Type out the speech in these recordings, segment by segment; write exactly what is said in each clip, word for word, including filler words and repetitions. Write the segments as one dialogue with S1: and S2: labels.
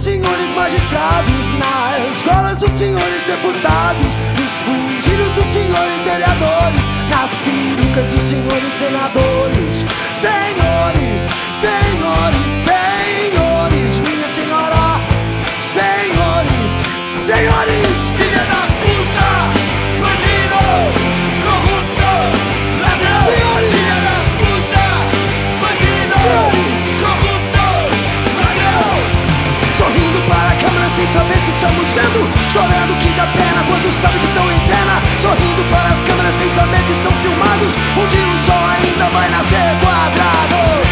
S1: senhores magistrados, nas escolas dos senhores deputados, nos fundilhos dos senhores vereadores, nas perucas dos senhores senadores. Senhores, senhores, senhores, minha senhora, senhores, senhores, filha da puta, bandido, corrupto, ladrão, senhores, filha da puta, bandido, senhores, corrupto, ladrão. Sorrindo para a câmera sem saber que estamos vendo, chorando que dá pena quando sabe que estão em cena. Sorrindo para as câmeras sem saber que são filmados, um dia o sol ainda vai nascer quadrado.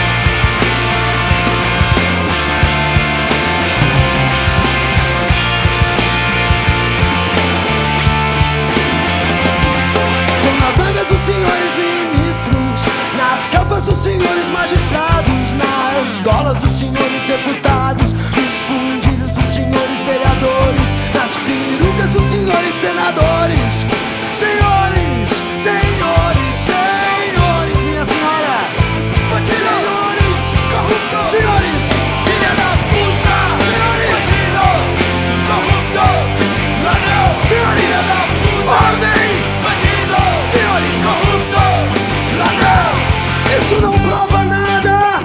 S1: Dos senhores ministros, nas capas dos senhores magistrados, nas golas dos senhores deputados, nos fundilhos dos senhores vereadores, nas perucas dos senhores senadores. Senhores, senhores, senhores, minha senhora, senhores, corrupto, senhores, filha da puta, senhores, bandido, corrupto, ladrão, senhores, filha da puta, ordem, bandido, senhores, corrupto, ladrão. Isso não prova nada.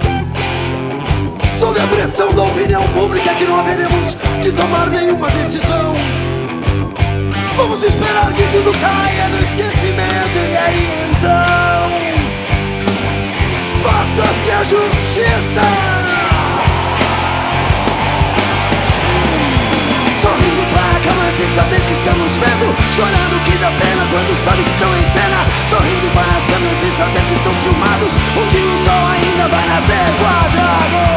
S1: Sob a pressão da opinião pública que não haveremos de tomar nenhuma decisão. Vamos esperar que tudo caia no esquecimento, e aí então faça-se a justiça. Sorrindo para a câmera sem saber que estamos vendo, chorando que dá pena quando sabe que estão em cena. Sorrindo para as câmeras sem saber que são filmados, um dia o sol ainda vai nascer quadrado.